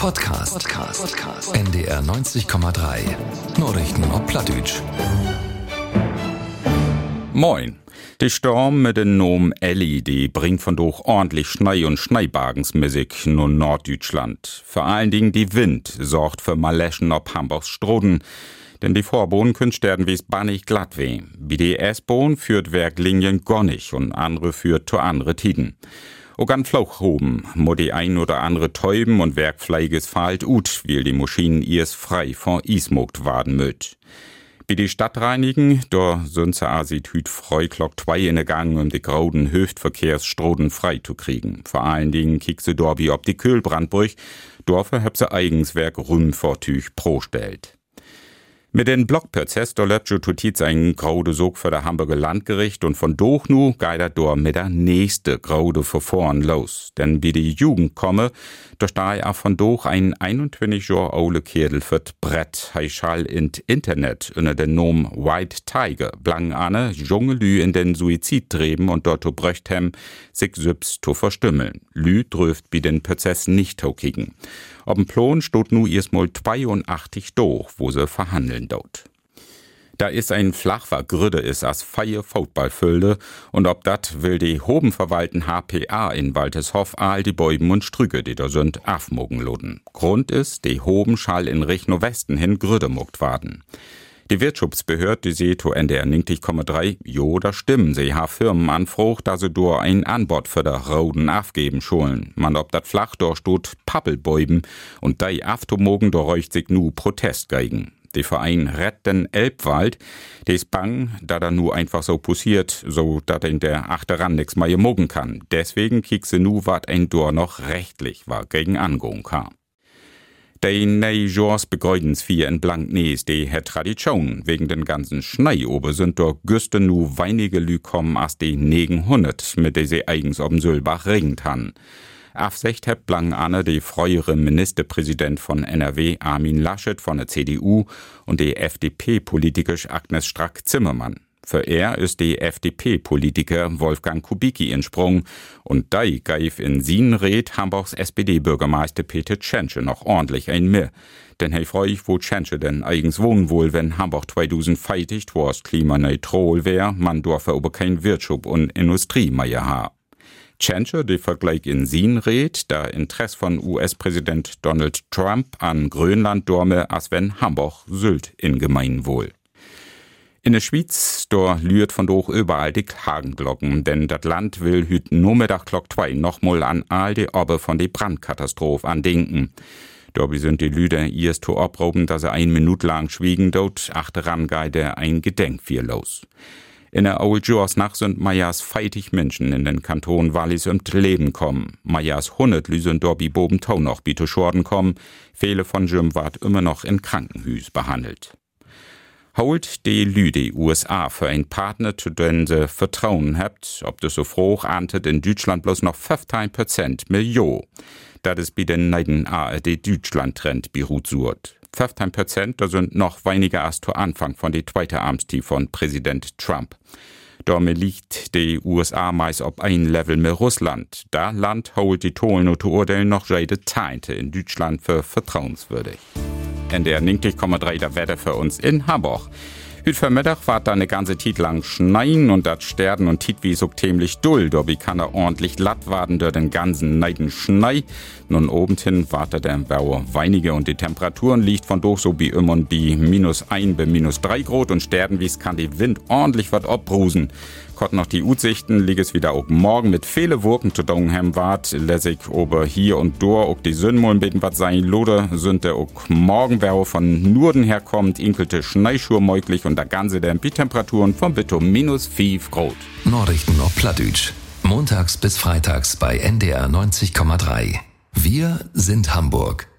Podcast. NDR 90,3. Nachrichten auf Plattdeutsch. Moin. Der Sturm mit dem Namen Elli, die bringt von durch ordentlich Schnee und Schneebagensmusik nun Norddeutschland. Vor allen Dingen die Wind sorgt für Maleschen ob Hamburgs Stroden. Denn die Vorbohnen können wie's bannig glatt weh. Wie die S-Bahn führt Werklinien gonnig und andere führt zu andere Tiden. Auch an Flauchhoben, mo die ein oder andere Täuben und Werkfleiges fahlt ut, weil die Maschinen ihrs frei von Ismogt waden möt. Wie die Stadt reinigen, da sind sie asit hüt Freuklock 2 in der Gang, um die grauden Hüftverkehrsstroden frei zu kriegen. Vor allen Dingen kick sie dort wie ob die Köhlbrandbrüch, dafür hab sie eigens Werk Rühmvortüch prostellt. Mit den Blockprozess da löbt Jututiz ein graude Sog für der Hamburger Landgericht und von doch nu geidert dort mit der nächste graude Verfahren los. Denn wie die Jugend komme, da stah ja von doch ein 21 Jahre aule Kerl fürt Brett, heischall in Internet unter den Namen White Tiger, blang ane junge Lü in den Suizid treiben und dort bröcht hem sich selbst zu verstümmeln. Lü dröft wie den Prozess nicht hokigen. Ob'm Plan steht nu erstmal 82 durch, wo sie verhandeln dort. Da ist ein Flachwer Grüde is as feie Foutballfülde und ob dat will die hoben verwalten HPA in Waltershof all die Bäuben und Strüge, die da sind, afmogen loden. Grund ist, die hoben schall in Richtung Westen hin Grüde mogt waden. Die Wirtschaftsbehörde, die seht to NDR 90,3, jo, da stimmen, sie ha Firmen anfroch, da sie do ein Anbot für der Roden afgeben schulen. Man ob dat flach do stut Pappelbäuben und dei aftomogen do räucht sich nu Protest geigen. Der Verein Rett den Elbwald, der ist bang, da da nu einfach so passiert, so dat in der Achteran nix mehr mogen kann. Deswegen kiek se nu wat ein Dor noch rechtlich war gegen Angehung kam. Die neue Jahrs Begräudensvier in Blanknees, die hat Tradition. Wegen den ganzen Schnee oben sind dort güste nu weinige Lü kommen as die 900, mit der sie eigens ob'n Sülbach regnet han. Afsecht hat blang Anne die frühere Ministerpräsident von NRW Armin Laschet von der CDU und die FDP-Politiker Agnes Strack-Zimmermann. Für er ist die FDP-Politiker Wolfgang Kubicki entsprungen und dei geif in sin Red Hamburgs SPD-Bürgermeister Peter Tschentsche noch ordentlich ein mehr. Denn hey freu ich, wo Tschentsche denn eigens wohnen wohl, wenn Hamburg 2050 war's klimaneutral wär, man dorfe aber kein Wirtschaft und Industrie mehr ha. Tschentsche, die Vergleich in sin Red, da Interesse von US-Präsident Donald Trump an Grönland dorme, als wenn Hamburg Sylt in Gemeinwohl. In der Schweiz, da lüht von doch überall die Hagenglocken, denn das Land will hüt nur Mittag Glock 2 nochmal an all die Obbe von der Brandkatastrophe andenken. Dabei sind die Lüder erst zu abroben, dass sie 1 Minute lang schwiegen, dort achteran geide ein Gedenkvier los. In der Old Jahrs Nacht sind Meyers feitig Menschen in den Kanton Wallis ums Leben kommen. Meyers 100 Lü sind dort wie Bobentau noch wie zu Schorden kommen. Viele von Jim ward immer noch in Krankenhüs behandelt. Holt die Lü die USA für einen Partner, zu dem sie Vertrauen habt, ob das so froh ahntet in Deutschland bloß noch 15% Million. Das ist bei den neuen ARD-Deutschland-Trend beruht sucht. 15%, da sind noch weniger als zu Anfang von der zweiten Amtszeit von Präsident Trump. Damit liegt die USA meist auf ein Level mit Russland. Da Land holt die Tolen und urteilen noch jede Teinte in Deutschland für vertrauenswürdig. NDR 90,3 der Wetter für uns in Hamburg. Heute Vormittag war da eine ganze Zeit lang Schneien und das Sterden und Tit wie so ziemlich dull. Dabei kann er ordentlich latt werden durch den ganzen neiden Schnee. Nun obenhin wartet der Wetter weinige und die Temperaturen liegt von durch so wie immer die -1 bis -3 Grad und Sterden wie es kann die Wind ordentlich was abbrusen. Kott noch die Aussichten, liegt es wieder auch morgen mit viele Wurken zu Donghem wart, lässig ober hier und dort auch die Sündmoln beten was sein Lode, sind der auch morgen wer von Norden herkommt, inkelte Schneeschuhe möglich und der ganze der Temperaturen von bis zu -5 Grad. Nachrichten auf Plattdeutsch. Montags bis freitags bei NDR 90,3. Wir sind Hamburg.